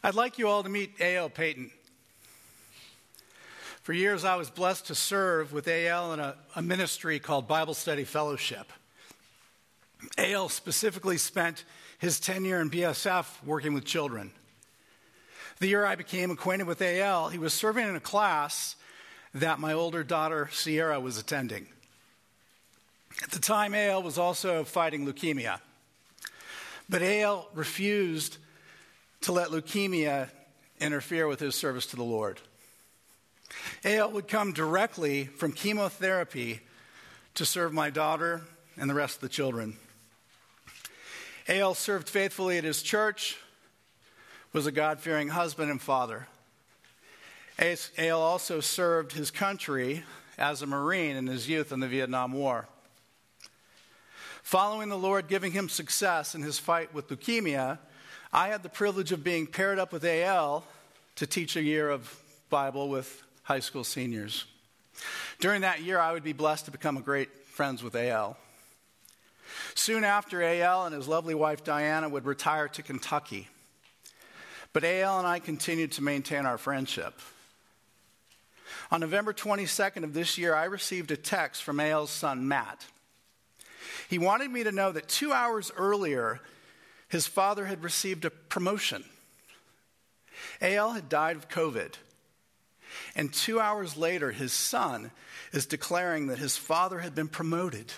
I'd like you all to meet A.L. Payton. For years, I was blessed to serve with A.L. in a ministry called Bible Study Fellowship. A.L. specifically spent his tenure in BSF working with children. The year I became acquainted with A.L., he was serving in a class that my older daughter, Sierra, was attending. At the time, A.L. was also fighting leukemia. But A.L. refused to let leukemia interfere with his service to the Lord. A.L. would come directly from chemotherapy to serve my daughter and the rest of the children. A.L. served faithfully at his church, was a God-fearing husband and father. A.L. also served his country as a Marine in his youth in the Vietnam War. Following the Lord giving him success in his fight with leukemia, I had the privilege of being paired up with A.L. to teach a year of Bible with high school seniors. During that year, I would be blessed to become great friends with A.L. Soon after, A.L. and his lovely wife, Diana, would retire to Kentucky. But A.L. and I continued to maintain our friendship. On November 22nd of this year, I received a text from A.L.'s son, Matt. He wanted me to know that 2 hours earlier, his father had received a promotion. A.L. had died of COVID. And 2 hours later, his son is declaring that his father had been promoted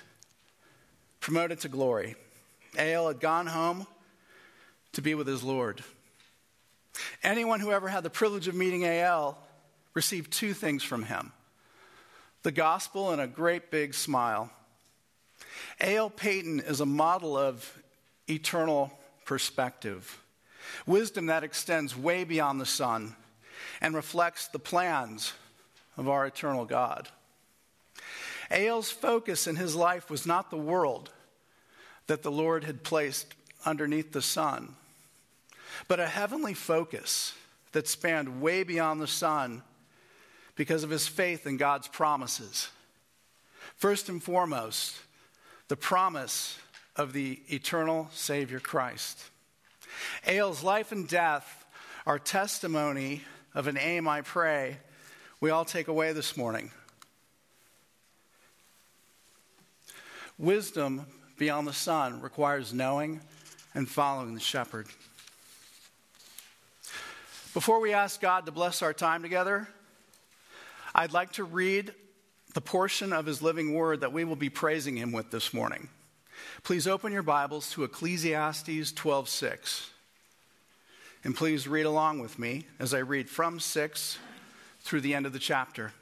to glory. A.L. had gone home to be with his Lord. Anyone who ever had the privilege of meeting A.L. received two things from him: the gospel and a great big smile. A.L. Payton is a model of eternal perspective, wisdom that extends way beyond the sun and reflects the plans of our eternal God. A.L.'s focus in his life was not the world that the Lord had placed underneath the sun, but a heavenly focus that spanned way beyond the sun because of his faith in God's promises. First and foremost, the promise of the eternal Savior Christ. A.L.'s life and death are testimony of an aim, I pray, we all take away this morning. Wisdom beyond the sun requires knowing and following the shepherd. Before we ask God to bless our time together, I'd like to read the portion of his living word that we will be praising him with this morning. Please open your Bibles to Ecclesiastes 12:6. And please read along with me as I read from 6 through the end of the chapter.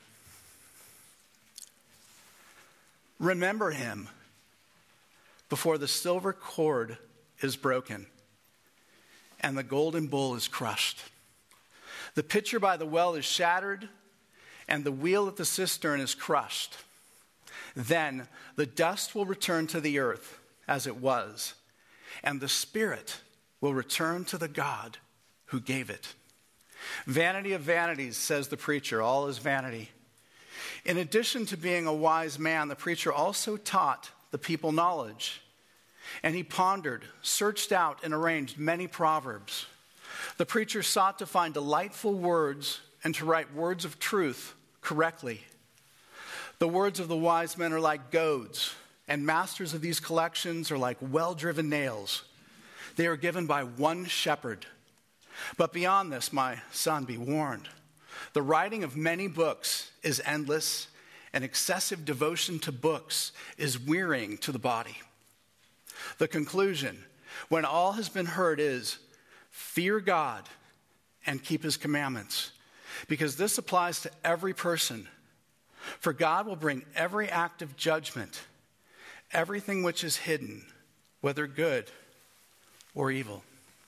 Remember him before the silver cord is broken and the golden bowl is crushed. The pitcher by the well is shattered and the wheel at the cistern is crushed. Then the dust will return to the earth as it was, and the spirit will return to the God who gave it. Vanity of vanities, says the preacher, all is vanity. In addition to being a wise man, the preacher also taught the people knowledge. And he pondered, searched out, and arranged many proverbs. The preacher sought to find delightful words and to write words of truth correctly. The words of the wise men are like goads, and masters of these collections are like well-driven nails. They are given by one shepherd. But beyond this, my son, be warned. The writing of many books is endless, and excessive devotion to books is wearying to the body. The conclusion, when all has been heard, is fear God and keep his commandments, because this applies to every person. For God will bring every act of judgment, everything which is hidden, whether good or evil.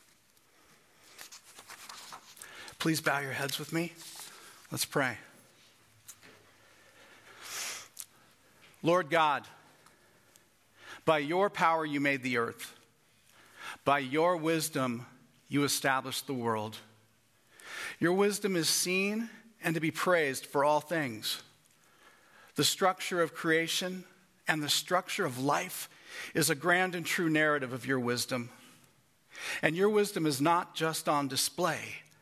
Please bow your heads with me. Let's pray. Lord God, by your power you made the earth. By your wisdom you established the world. Your wisdom is seen and to be praised for all things. The structure of creation and the structure of life is a grand and true narrative of your wisdom. And your wisdom is not just on display,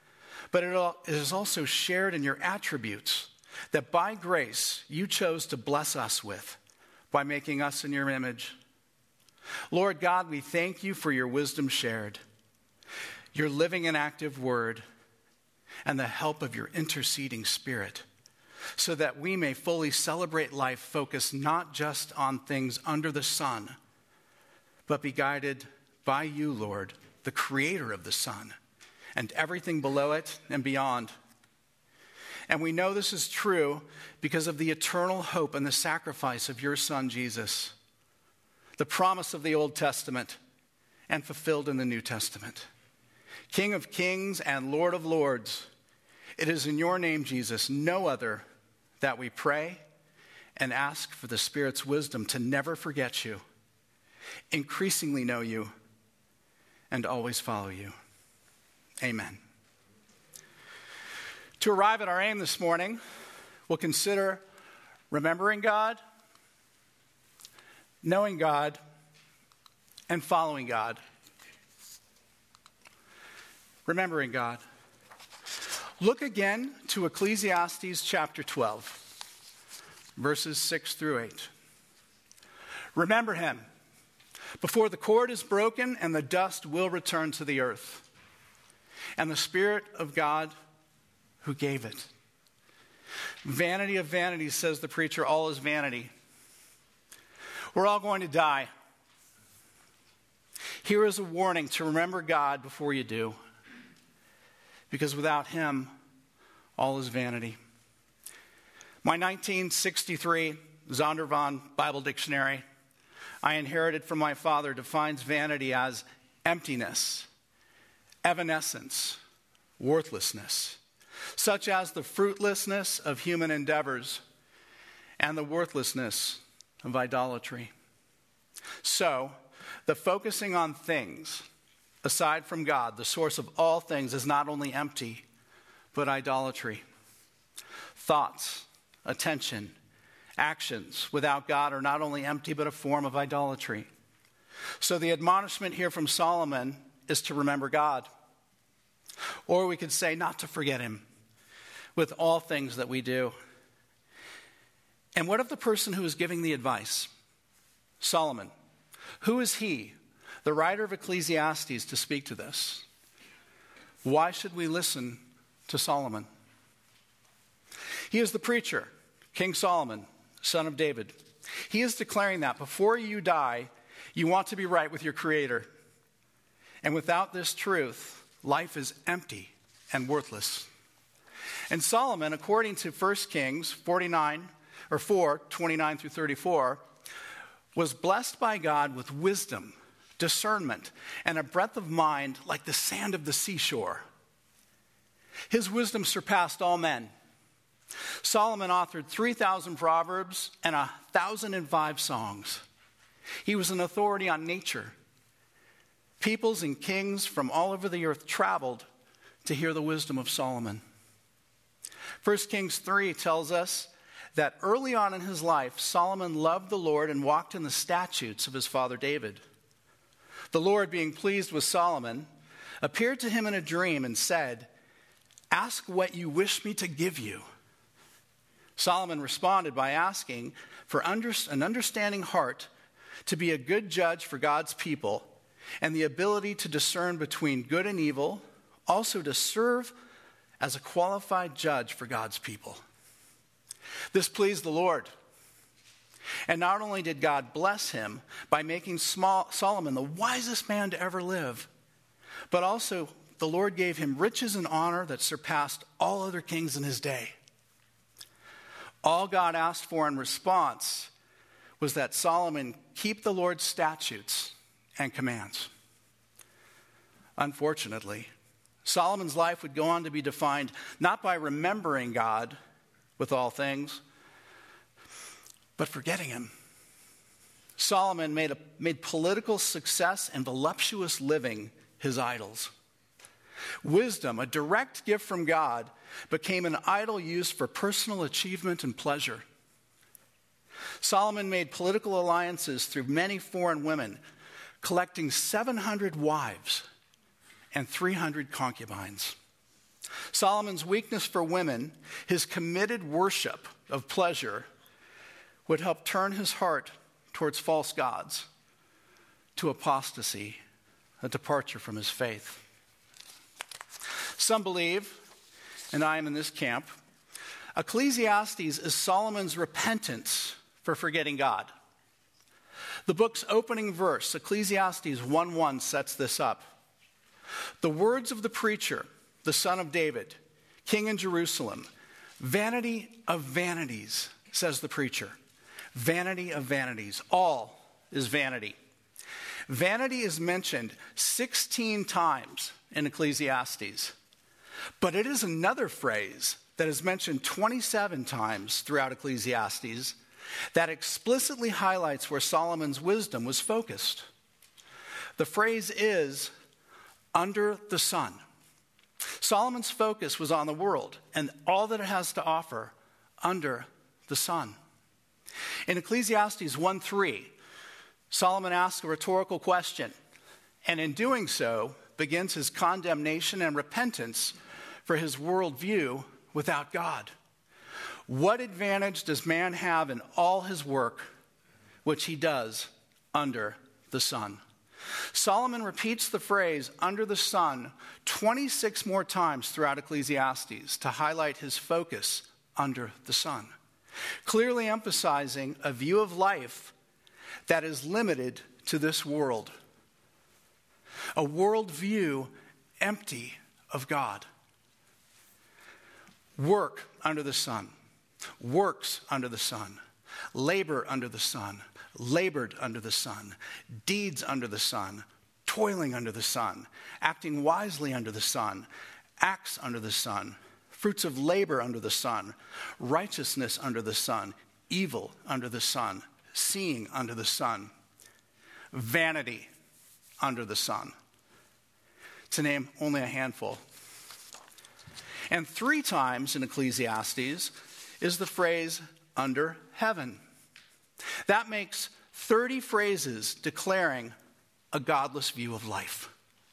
but it is also shared in your attributes that by grace you chose to bless us with by making us in your image. Lord God, we thank you for your wisdom shared, your living and active word, and the help of your interceding Spirit, so that we may fully celebrate life focused not just on things under the sun, but be guided by you, Lord, the creator of the sun, and everything below it and beyond. And we know this is true because of the eternal hope and the sacrifice of your Son, Jesus, the promise of the Old Testament and fulfilled in the New Testament. King of kings and Lord of lords, it is in your name, Jesus, no other, that we pray and ask for the Spirit's wisdom to never forget you, increasingly know you, and always follow you. Amen. To arrive at our aim this morning, we'll consider remembering God, knowing God, and following God. Remembering God. Look again to Ecclesiastes chapter 12, verses 6 through 8. Remember him before the cord is broken and the dust will return to the earth, and the Spirit of God who gave it. Vanity of vanities, says the preacher, all is vanity. We're all going to die. Here is a warning to remember God before you do, because without him, all is vanity. My 1963 Zondervan Bible Dictionary I inherited from my father defines vanity as emptiness, evanescence, worthlessness, such as the fruitlessness of human endeavors and the worthlessness of idolatry. So, the focusing on things aside from God, the source of all things, is not only empty, but idolatry. Thoughts, attention, actions without God are not only empty, but a form of idolatry. So the admonishment here from Solomon is to remember God. Or we could say not to forget him with all things that we do. And what of the person who is giving the advice? Solomon. Who is he, the writer of Ecclesiastes, to speak to this? Why should we listen to Solomon? He is the preacher, King Solomon, son of David. He is declaring that before you die, you want to be right with your Creator. And without this truth, life is empty and worthless. And Solomon, according to 1 Kings 4, 29 through 34, was blessed by God with wisdom, discernment, and a breadth of mind like the sand of the seashore. His wisdom surpassed all men. Solomon authored 3,000 proverbs and 1,005 songs. He was an authority on nature. Peoples and kings from all over the earth traveled to hear the wisdom of Solomon. 1 Kings 3 tells us that early on in his life, Solomon loved the Lord and walked in the statutes of his father David. The Lord, being pleased with Solomon, appeared to him in a dream and said, "Ask what you wish me to give you." Solomon responded by asking for an understanding heart to be a good judge for God's people and the ability to discern between good and evil, also to serve as a qualified judge for God's people. This pleased the Lord. And not only did God bless him by making Solomon the wisest man to ever live, but also the Lord gave him riches and honor that surpassed all other kings in his day. All God asked for in response was that Solomon keep the Lord's statutes and commands. Unfortunately, Solomon's life would go on to be defined not by remembering God with all things, but forgetting him. Solomon made political success and voluptuous living his idols. Wisdom, a direct gift from God, became an idol used for personal achievement and pleasure. Solomon made political alliances through many foreign women, collecting 700 wives and 300 concubines. Solomon's weakness for women, his committed worship of pleasure, would help turn his heart towards false gods, to apostasy, a departure from his faith. Some believe, and I am in this camp, Ecclesiastes is Solomon's repentance for forgetting God. The book's opening verse, Ecclesiastes 1:1, sets this up. The words of the preacher, the son of David, king in Jerusalem, vanity of vanities, says the preacher. Vanity of vanities. All is vanity. Vanity is mentioned 16 times in Ecclesiastes, but it is another phrase that is mentioned 27 times throughout Ecclesiastes that explicitly highlights where Solomon's wisdom was focused. The phrase is, under the sun. Solomon's focus was on the world and all that it has to offer under the sun. In Ecclesiastes 1:3, Solomon asks a rhetorical question, and in doing so, begins his condemnation and repentance for his worldview without God. What advantage does man have in all his work, which he does under the sun? Solomon repeats the phrase, under the sun, 26 more times throughout Ecclesiastes to highlight his focus under the sun, clearly emphasizing a view of life that is limited to this world, a worldview empty of God. Work under the sun, works under the sun, labor under the sun, labored under the sun, deeds under the sun, toiling under the sun, acting wisely under the sun, acts under the sun, fruits of labor under the sun, righteousness under the sun, evil under the sun, seeing under the sun, vanity under the sun, to name only a handful. And 3 times in Ecclesiastes is the phrase, under heaven. That makes 30 phrases declaring a godless view of life.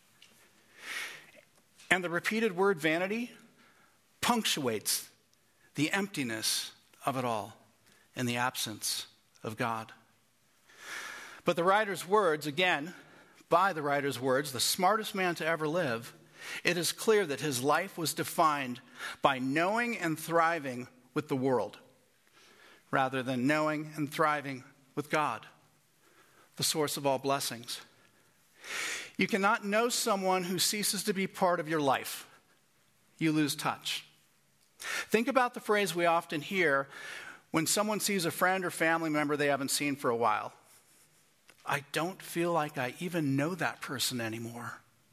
And the repeated word vanity punctuates the emptiness of it all in the absence of God. But the writer's words, again, by the writer's words, the smartest man to ever live, it is clear that his life was defined by knowing and thriving with the world, rather than knowing and thriving with God, the source of all blessings. You cannot know someone who ceases to be part of your life. You lose touch. Think about the phrase we often hear when someone sees a friend or family member they haven't seen for a while. I don't feel like I even know that person anymore.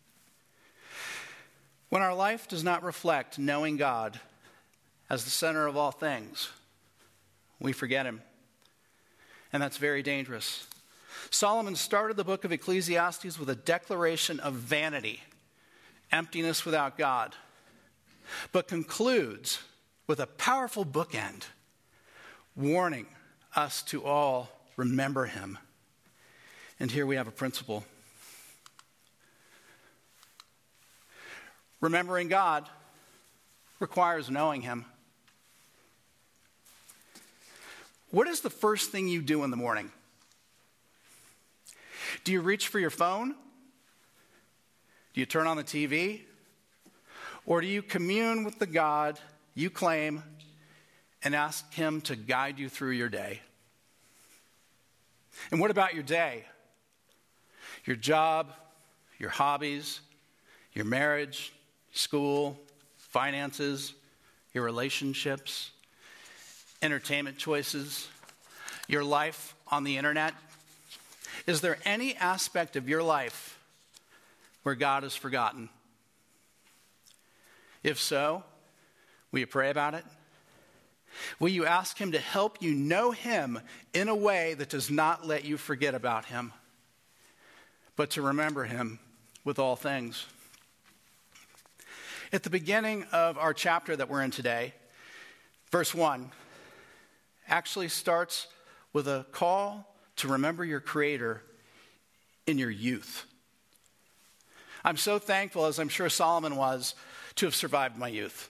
When our life does not reflect knowing God as the center of all things, we forget him. And that's very dangerous. Solomon started the book of Ecclesiastes with a declaration of vanity, emptiness without God, but concludes with a powerful bookend, warning us to all remember him. And here we have a principle. Remembering God requires knowing him. What is the first thing you do in the morning? Do you reach for your phone? Do you turn on the TV? Or do you commune with the God you claim and ask him to guide you through your day? And what about your day? Your job, your hobbies, your marriage, school, finances, your relationships, entertainment choices, your life on the internet? Is there any aspect of your life where God is forgotten? If so, will you pray about it? Will you ask him to help you know him in a way that does not let you forget about him, but to remember him with all things? At the beginning of our chapter that we're in today, verse 1 actually starts with a call to remember your Creator in your youth. I'm so thankful, as I'm sure Solomon was, to have survived my youth.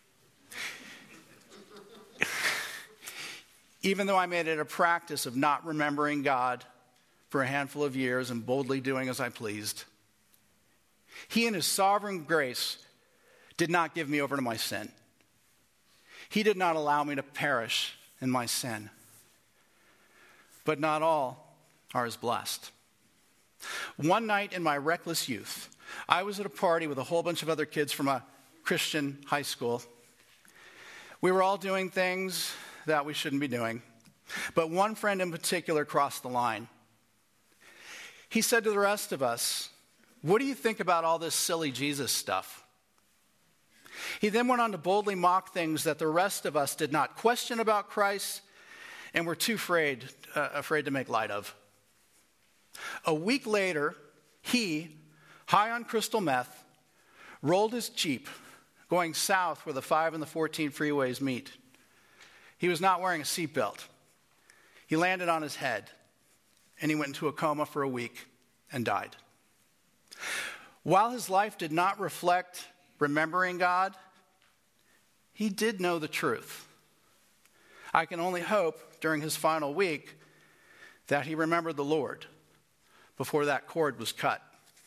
Even though I made it a practice of not remembering God for a handful of years and boldly doing as I pleased, he in his sovereign grace did not give me over to my sin. He did not allow me to perish in my sin. But not all are as blessed. One night in my reckless youth, I was at a party with a whole bunch of other kids from a Christian high school. We were all doing things that we shouldn't be doing, but one friend in particular crossed the line. He said to the rest of us, "What do you think about all this silly Jesus stuff?" He then went on to boldly mock things that the rest of us did not question about Christ and were too afraid to make light of. A week later, he, high on crystal meth, rolled his Jeep going south where the 5 and the 14 freeways meet. He was not wearing a seatbelt. He landed on his head, and he went into a coma for a week and died. While his life did not reflect remembering God, he did know the truth. I can only hope during his final week that he remembered the Lord before that cord was cut.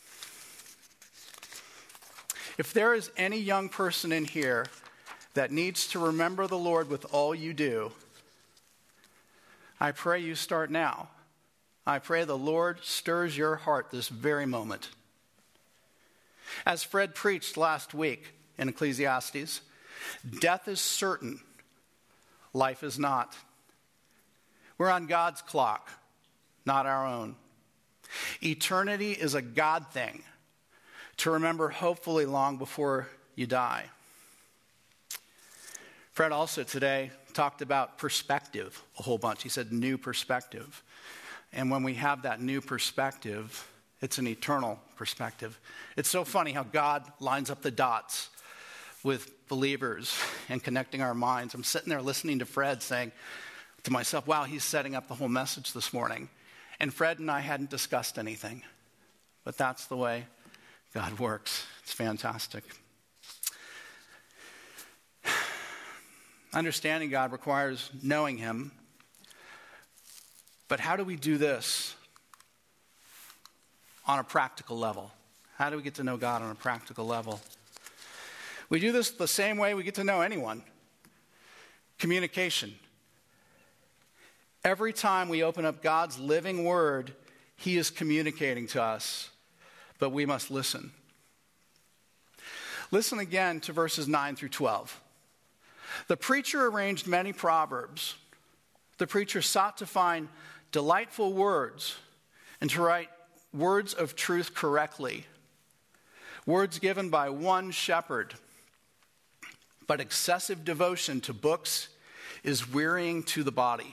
If there is any young person in here that needs to remember the Lord with all you do, I pray you start now. I pray the Lord stirs your heart this very moment. As Fred preached last week in Ecclesiastes, death is certain, life is not. We're on God's clock, not our own. Eternity is a God thing to remember hopefully long before you die. Fred also today talked about perspective a whole bunch. He said new perspective. And when we have that new perspective, it's an eternal perspective. It's so funny how God lines up the dots with believers and connecting our minds. I'm sitting there listening to Fred saying to myself, wow, he's setting up the whole message this morning. And Fred and I hadn't discussed anything. But that's the way God works. It's fantastic. Understanding God requires knowing him. But how do we do this on a practical level? How do we get to know God on a practical level? We do this the same way we get to know anyone. Communication. Every time we open up God's living word, he is communicating to us, but we must listen. Listen again to verses 9 through 12. The preacher arranged many proverbs. The preacher sought to find delightful words and to write words of truth correctly. Words given by one shepherd. But excessive devotion to books is wearying to the body.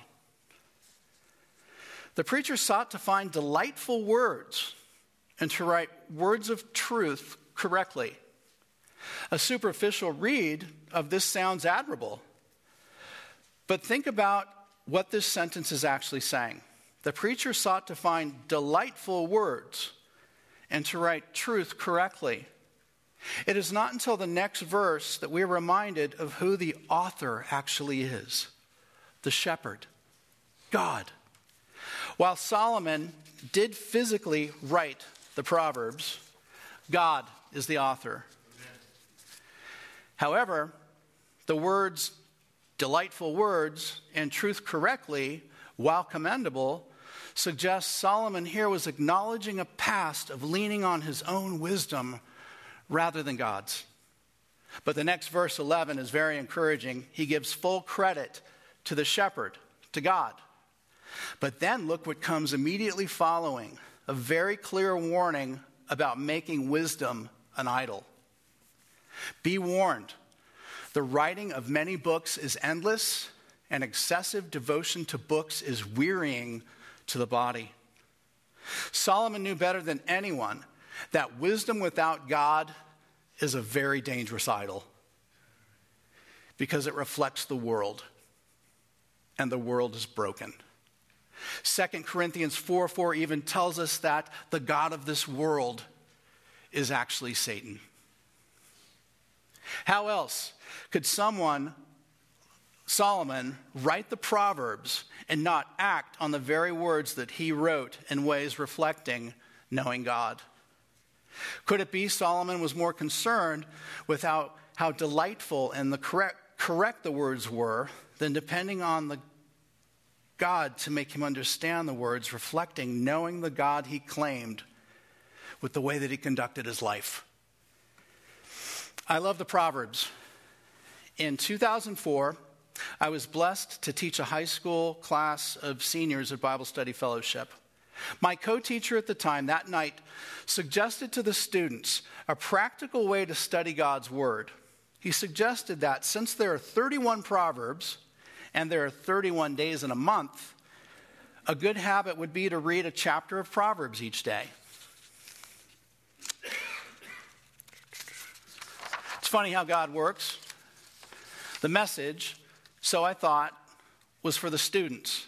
The preacher sought to find delightful words and to write words of truth correctly. A superficial read of this sounds admirable. But think about what this sentence is actually saying. The preacher sought to find delightful words and to write truth correctly. It is not until the next verse that we are reminded of who the author actually is. The shepherd, God. While Solomon did physically write the Proverbs, God is the author. However, the words, delightful words, and truth correctly, while commendable, suggests Solomon here was acknowledging a past of leaning on his own wisdom rather than God's. But the next verse 11 is very encouraging. He gives full credit to the shepherd, to God. But then look what comes immediately following, a very clear warning about making wisdom an idol. Be warned, the writing of many books is endless, and excessive devotion to books is wearying to the body. Solomon knew better than anyone that wisdom without God is a very dangerous idol because it reflects the world, and the world is broken. 2 Corinthians 4:4 even tells us that the God of this world is actually Satan. How else could Solomon, write the Proverbs and not act on the very words that he wrote in ways reflecting knowing God? Could it be Solomon was more concerned with how delightful and the correct the words were than depending on the God to make him understand the words, reflecting knowing the God he claimed with the way that he conducted his life? I love the Proverbs. In 2004, I was blessed to teach a high school class of seniors at Bible Study Fellowship. My co-teacher at the time that night suggested to the students a practical way to study God's Word. He suggested that since there are 31 Proverbs and there are 31 days in a month, a good habit would be to read a chapter of Proverbs each day. It's funny how God works. The message, so I thought, was for the students.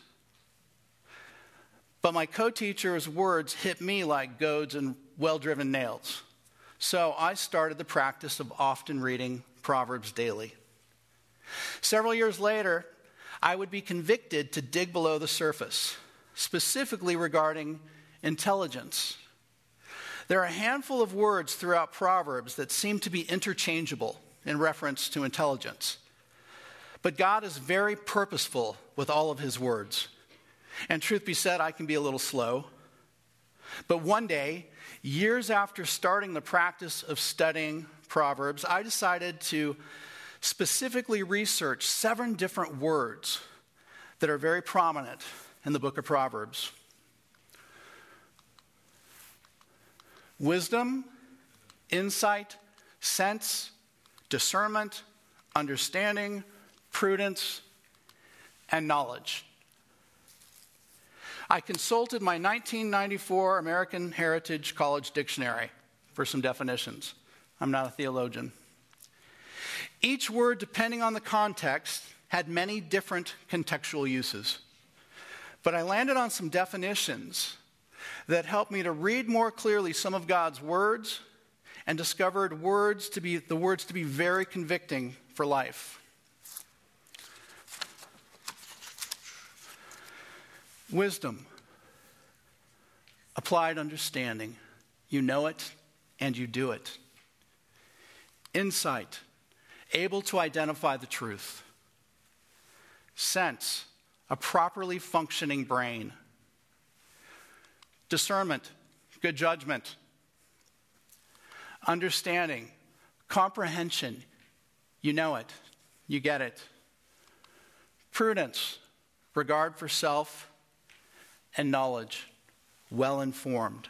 But my co-teacher's words hit me like goads and well-driven nails. So I started the practice of often reading Proverbs daily. Several years later, I would be convicted to dig below the surface, specifically regarding intelligence. There are a handful of words throughout Proverbs that seem to be interchangeable in reference to intelligence. But God is very purposeful with all of his words. And truth be said, I can be a little slow. But one day, years after starting the practice of studying Proverbs, I decided to specifically research 7 different words that are very prominent in the book of Proverbs. Wisdom, insight, sense, discernment, understanding, prudence, and knowledge. I consulted my 1994 American Heritage College Dictionary for some definitions. I'm not a theologian. Each word, depending on the context, had many different contextual uses. But I landed on some definitions that helped me to read more clearly some of God's words and discovered the words to be very convicting for life. Wisdom, applied understanding. You know it and you do it. Insight, able to identify the truth. Sense, a properly functioning brain. Discernment, good judgment. Understanding, comprehension. You know it, you get it. Prudence, regard for self, and knowledge, well informed.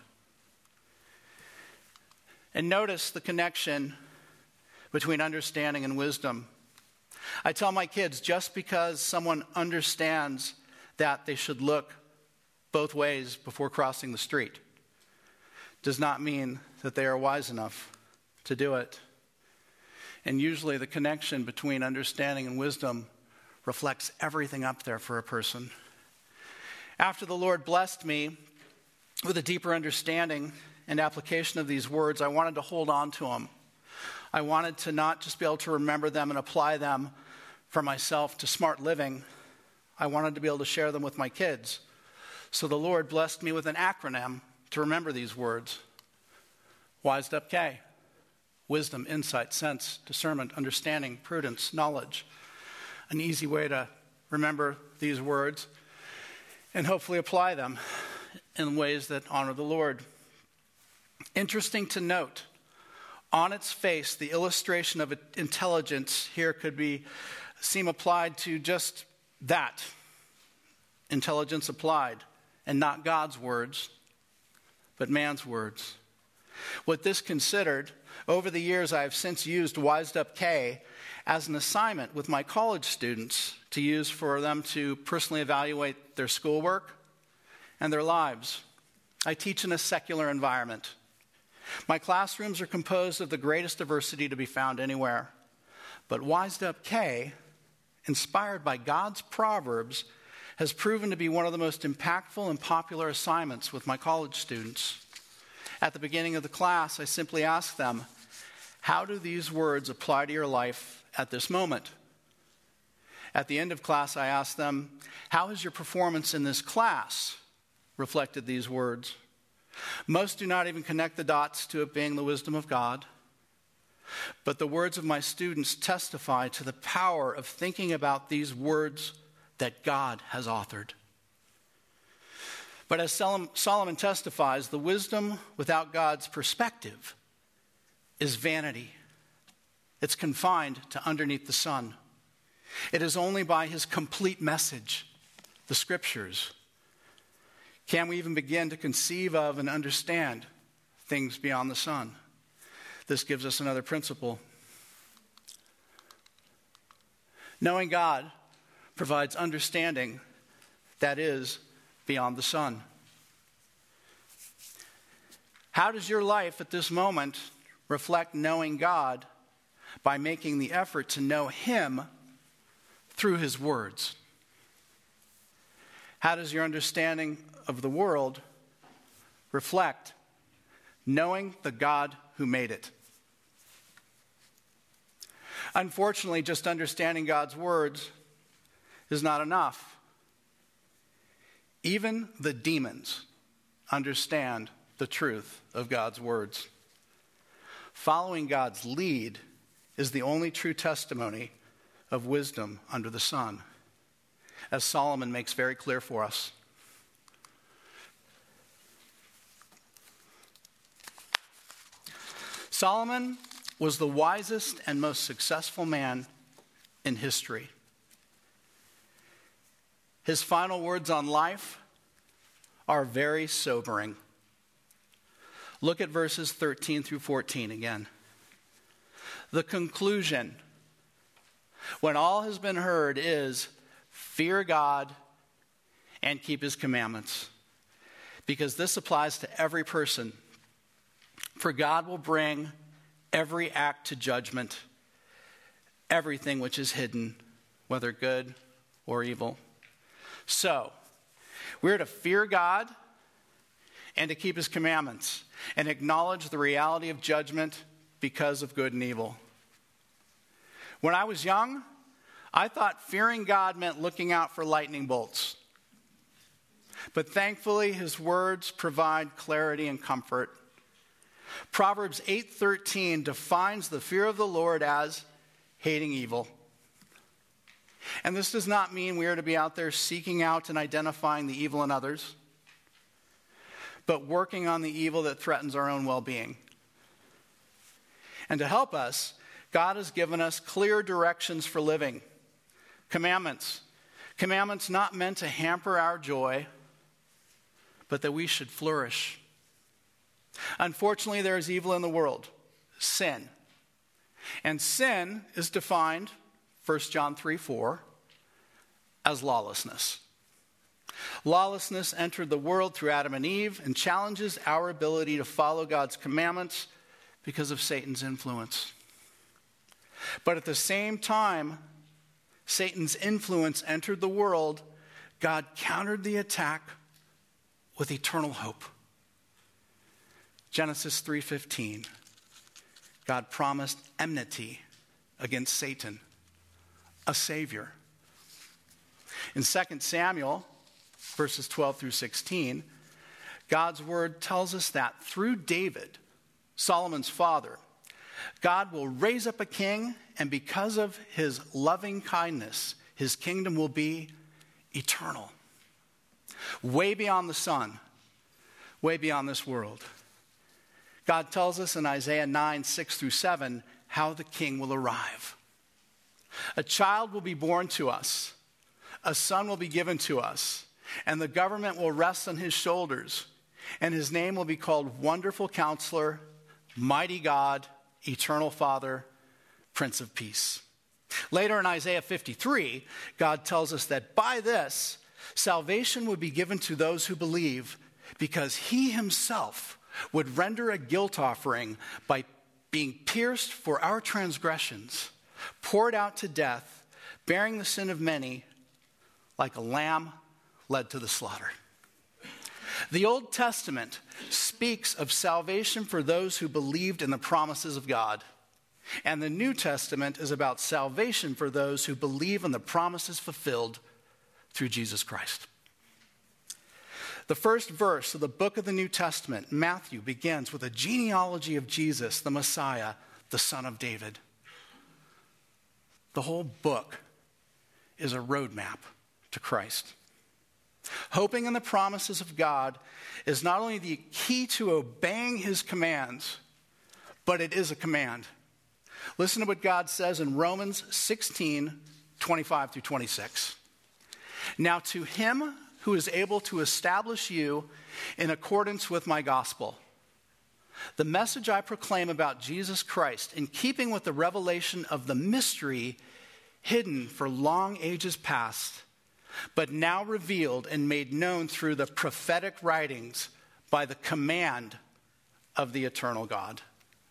And notice the connection between understanding and wisdom. I tell my kids, just because someone understands that they should look both ways before crossing the street does not mean that they are wise enough to do it. And usually the connection between understanding and wisdom reflects everything up there for a person. After the Lord blessed me with a deeper understanding and application of these words, I wanted to hold on to them. I wanted to not just be able to remember them and apply them for myself to smart living. I wanted to be able to share them with my kids. So the Lord blessed me with an acronym to remember these words. Wised Up K. Wisdom, insight, sense, discernment, understanding, prudence, knowledge. An easy way to remember these words and hopefully apply them in ways that honor the Lord. Interesting to note, on its face, the illustration of intelligence here could seem applied to just that. Intelligence applied, and not God's words, but man's words. With this considered, over the years I have since used Wised Up K as an assignment with my college students to use for them to personally evaluate their schoolwork and their lives. I teach in a secular environment. My classrooms are composed of the greatest diversity to be found anywhere. But Wised Up K, inspired by God's Proverbs, has proven to be one of the most impactful and popular assignments with my college students. At the beginning of the class, I simply ask them, How do these words apply to your life at this moment? At the end of class, I asked them, how has your performance in this class reflected these words? Most do not even connect the dots to it being the wisdom of God. But the words of my students testify to the power of thinking about these words that God has authored. But as Solomon testifies, the wisdom without God's perspective is vanity. It's confined to underneath the sun. It is only by his complete message, the scriptures, can we even begin to conceive of and understand things beyond the sun. This gives us another principle. Knowing God provides understanding that is beyond the sun. How does your life at this moment reflect knowing God by making the effort to know him through his words? How does your understanding of the world reflect knowing the God who made it? Unfortunately, just understanding God's words is not enough. Even the demons understand the truth of God's words. Following God's lead is the only true testimony of wisdom under the sun, as Solomon makes very clear for us. Solomon was the wisest and most successful man in history. His final words on life are very sobering. Look at verses 13 through 14 again. The conclusion, when all has been heard, is fear God and keep his commandments, because this applies to every person. For God will bring every act to judgment, everything which is hidden, whether good or evil. So, we're to fear God and to keep his commandments and acknowledge the reality of judgment because of good and evil. When I was young, I thought fearing God meant looking out for lightning bolts. But thankfully, his words provide clarity and comfort. Proverbs 8:13 defines the fear of the Lord as hating evil. And this does not mean we are to be out there seeking out and identifying the evil in others, but working on the evil that threatens our own well-being. And to help us, God has given us clear directions for living. Commandments. Commandments not meant to hamper our joy, but that we should flourish. Unfortunately, there is evil in the world, sin. And sin is defined, 1 John 3:4, as lawlessness. Lawlessness entered the world through Adam and Eve and challenges our ability to follow God's commandments because of Satan's influence. But at the same time, Satan's influence entered the world, God countered the attack with eternal hope. Genesis 3:15, God promised enmity against Satan, a savior. In 2 Samuel, verses 12 through 16, God's word tells us that through David, Solomon's father, God will raise up a king, and because of his loving kindness, his kingdom will be eternal. Way beyond the sun, way beyond this world. God tells us in Isaiah 9:6-7, how the king will arrive. A child will be born to us. A son will be given to us. And the government will rest on his shoulders. And his name will be called Wonderful Counselor, Mighty God, Eternal Father, Prince of Peace. Later in Isaiah 53, God tells us that by this, salvation would be given to those who believe, because he himself would render a guilt offering by being pierced for our transgressions, poured out to death, bearing the sin of many, like a lamb led to the slaughter. The Old Testament speaks of salvation for those who believed in the promises of God. And the New Testament is about salvation for those who believe in the promises fulfilled through Jesus Christ. The first verse of the book of the New Testament, Matthew, begins with a genealogy of Jesus, the Messiah, the son of David. The whole book is a roadmap to Christ. Hoping in the promises of God is not only the key to obeying his commands, but it is a command. Listen to what God says in Romans 16:25 through 26. Now to him who is able to establish you in accordance with my gospel, the message I proclaim about Jesus Christ, in keeping with the revelation of the mystery hidden for long ages past, but now revealed and made known through the prophetic writings by the command of the eternal God.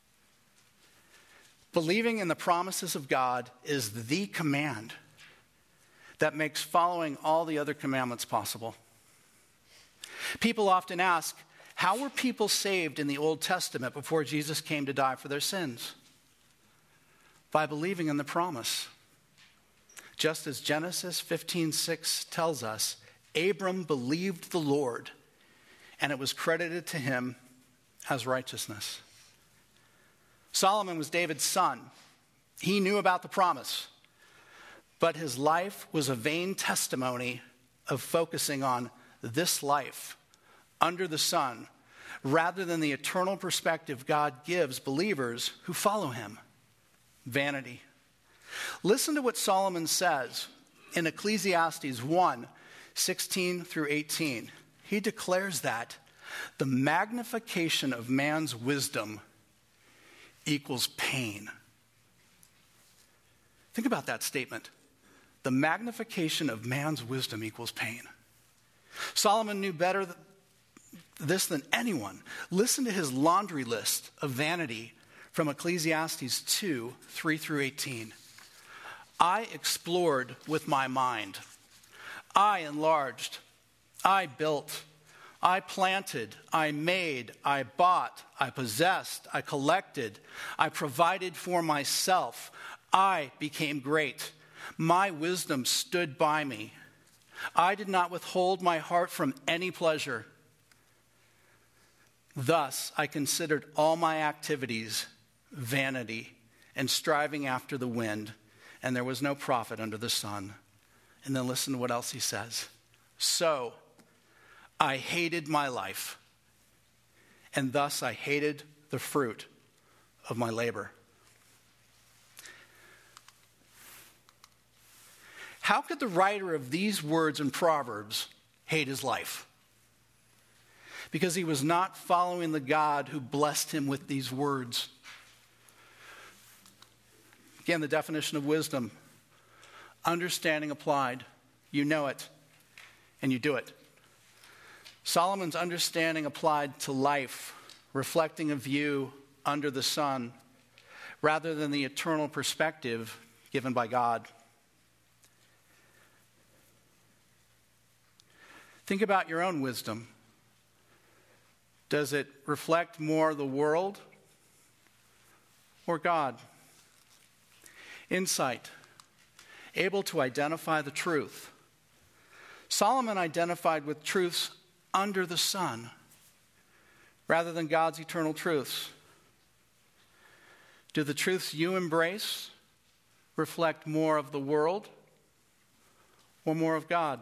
Believing in the promises of God is the command that makes following all the other commandments possible. People often ask, how were people saved in the Old Testament before Jesus came to die for their sins? By believing in the promise. Just as Genesis 15:6 tells us, Abram believed the Lord, and it was credited to him as righteousness. Solomon was David's son. He knew about the promise, but his life was a vain testimony of focusing on this life under the sun, rather than the eternal perspective God gives believers who follow him. Vanity. Listen to what Solomon says in Ecclesiastes 1:16 through 18. He declares that the magnification of man's wisdom equals pain. Think about that statement. The magnification of man's wisdom equals pain. Solomon knew better this than anyone. Listen to his laundry list of vanity from Ecclesiastes 2:3 through 18. I explored with my mind. I enlarged. I built. I planted. I made. I bought. I possessed. I collected. I provided for myself. I became great. My wisdom stood by me. I did not withhold my heart from any pleasure. Thus, I considered all my activities vanity and striving after the wind, and there was no profit under the sun. And then listen to what else he says. So I hated my life, and thus I hated the fruit of my labor. How could the writer of these words in Proverbs hate his life? Because he was not following the God who blessed him with these words. Again, the definition of wisdom: understanding applied. You know it, and you do it. Solomon's understanding applied to life, reflecting a view under the sun, rather than the eternal perspective given by God. Think about your own wisdom. Does it reflect more the world or God? Insight, able to identify the truth. Solomon identified with truths under the sun rather than God's eternal truths. Do the truths you embrace reflect more of the world or more of God?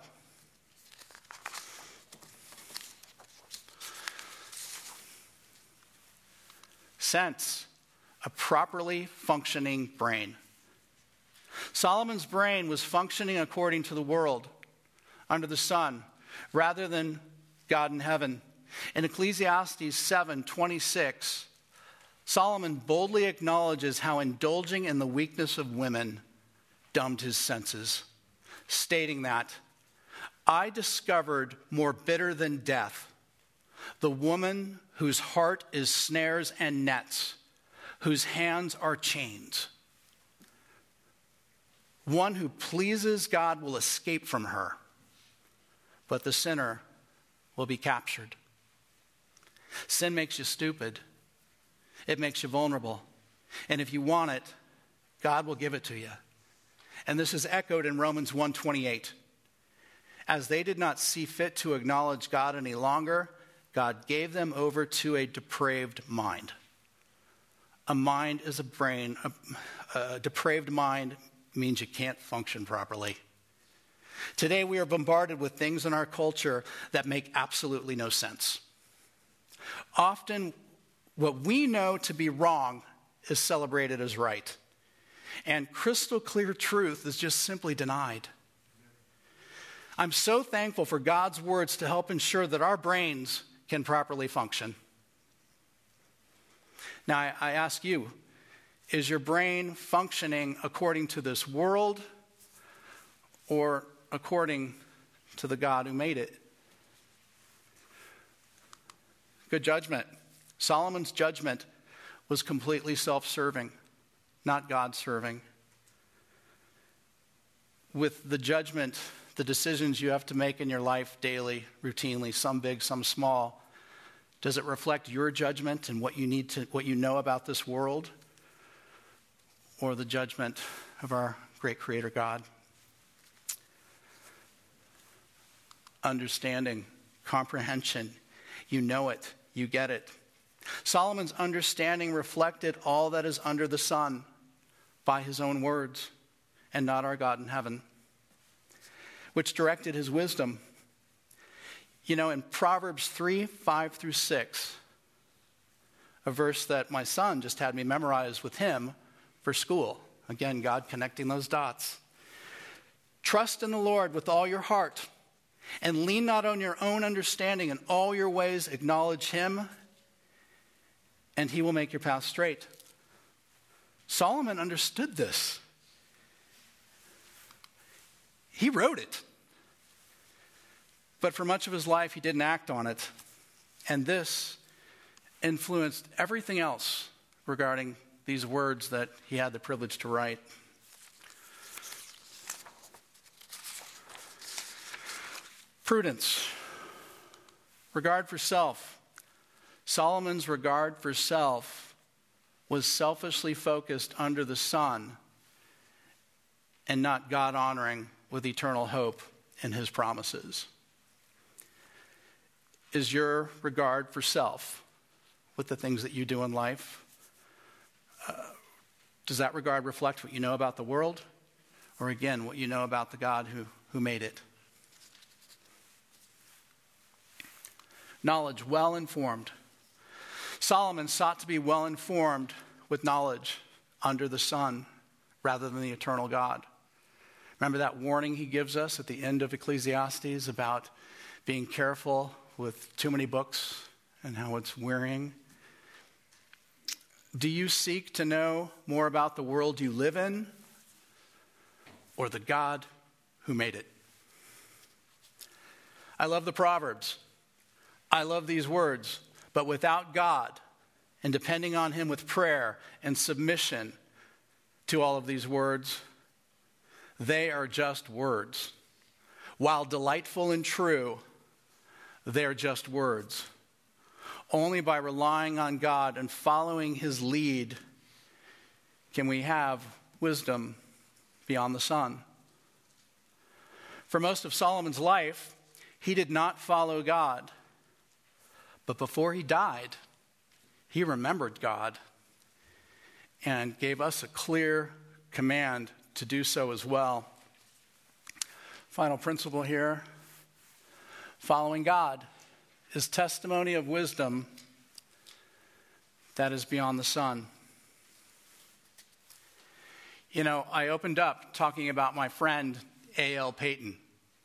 Sense a properly functioning brain. Solomon's brain was functioning according to the world, under the sun, rather than God in heaven. In Ecclesiastes 7:26, Solomon boldly acknowledges how indulging in the weakness of women dumbed his senses, stating that, I discovered more bitter than death, the woman whose heart is snares and nets, whose hands are chains. One who pleases God will escape from her, but the sinner will be captured. Sin makes you stupid. It makes you vulnerable. And if you want it, God will give it to you. And this is echoed in Romans 1:28. As they did not see fit to acknowledge God any longer, God gave them over to a depraved mind. A mind is a brain. A depraved mind means you can't function properly. Today we are bombarded with things in our culture that make absolutely no sense. Often what we know to be wrong is celebrated as right. And crystal clear truth is just simply denied. I'm so thankful for God's words to help ensure that our brains can properly function. Now, I ask you, is your brain functioning according to this world or according to the God who made it? Good judgment. Solomon's judgment was completely self-serving, not God-serving. With the judgment, the decisions you have to make in your life daily, routinely, some big, some small, does it reflect your judgment and what you know about this world, or the judgment of our great Creator God? Understanding, comprehension, you know it, you get it. Solomon's understanding reflected all that is under the sun by his own words and not our God in heaven, which directed his wisdom. You know, in Proverbs 3:5-6, a verse that my son just had me memorize with him for school. Again, God connecting those dots. Trust in the Lord with all your heart and lean not on your own understanding. In all your ways acknowledge him, and he will make your path straight. Solomon understood this. He wrote it. But for much of his life, he didn't act on it. And this influenced everything else regarding these words that he had the privilege to write. Prudence. Regard for self. Solomon's regard for self was selfishly focused under the sun and not God-honoring with eternal hope in his promises. Is your regard for self with the things that you do in life? Does that regard reflect what you know about the world? Or again, what you know about the God who made it? Knowledge, well-informed. Solomon sought to be well-informed with knowledge under the sun rather than the eternal God. Remember that warning he gives us at the end of Ecclesiastes about being careful with too many books and how it's wearying? Do you seek to know more about the world you live in or the God who made it? I love the Proverbs. I love these words. But without God and depending on him with prayer and submission to all of these words, they are just words. While delightful and true, they are just words. Only by relying on God and following his lead can we have wisdom beyond the sun. For most of Solomon's life, he did not follow God. But before he died, he remembered God and gave us a clear command to do so as well. Final principle here. Following God is testimony of wisdom that is beyond the sun. You know, I opened up talking about my friend A.L. Payton.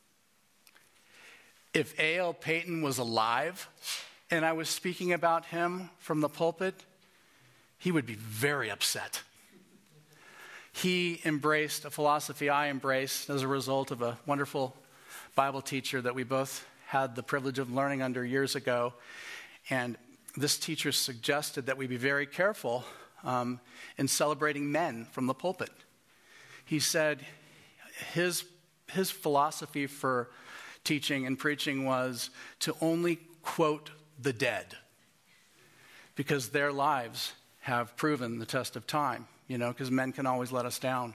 If A.L. Payton was alive and I was speaking about him from the pulpit, he would be very upset. He embraced a philosophy I embraced as a result of a wonderful Bible teacher that we both had the privilege of learning under years ago. And this teacher suggested that we be very careful in celebrating men from the pulpit. He said his philosophy for teaching and preaching was to only quote the dead, because their lives have proven the test of time, because men can always let us down.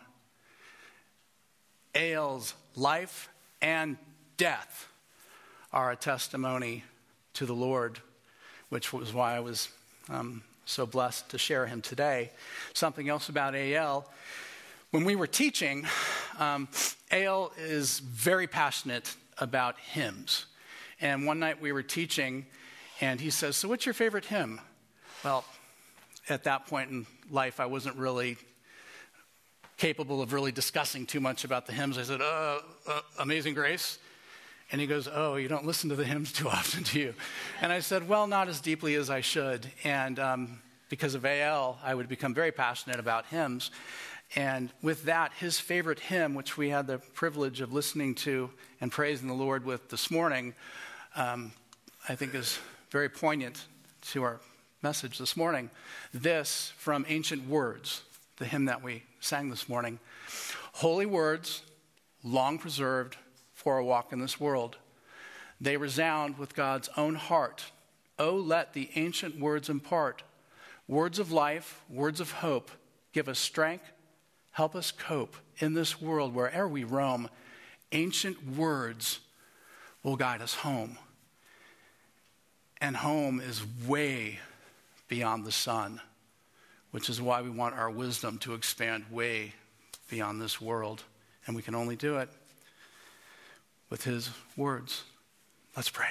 Ael's life and death are a testimony to the Lord, which was why I was so blessed to share him today. Something else about Ael. When we were teaching, Ael is very passionate about hymns. And one night we were teaching, and he says, "So what's your favorite hymn?" Well, at that point in life, I wasn't really capable of really discussing too much about the hymns. I said, Amazing Grace. And he goes, "Oh, you don't listen to the hymns too often, do you?" And I said, "Well, not as deeply as I should." And because of Ael, I would become very passionate about hymns. And with that, his favorite hymn, which we had the privilege of listening to and praising the Lord with this morning, I think is very poignant to our message this morning. This from Ancient Words, the hymn that we sang this morning. Holy words, long preserved for a walk in this world. They resound with God's own heart. Oh, let the ancient words impart. Words of life, words of hope. Give us strength, help us cope in this world wherever we roam. Ancient words will guide us home. And home is way beyond the sun, which is why we want our wisdom to expand way beyond this world. And we can only do it with his words. Let's pray.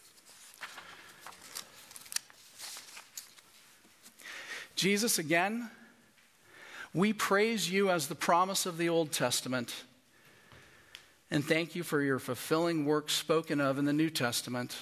Jesus, again, we praise you as the promise of the Old Testament, and thank you for your fulfilling work spoken of in the New Testament.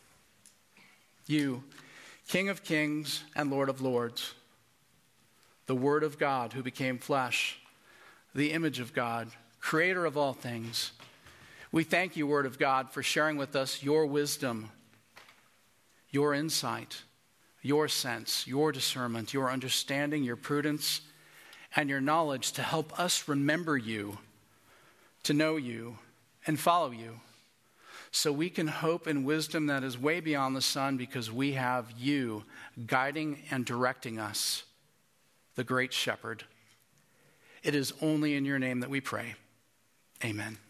You, King of Kings and Lord of Lords, the Word of God who became flesh, the image of God, creator of all things. We thank you, Word of God, for sharing with us your wisdom, your insight, your sense, your discernment, your understanding, your prudence, and your knowledge to help us remember you, to know you, and follow you, so we can hope in wisdom that is way beyond the sun because we have you guiding and directing us, the great shepherd. It is only in your name that we pray. Amen.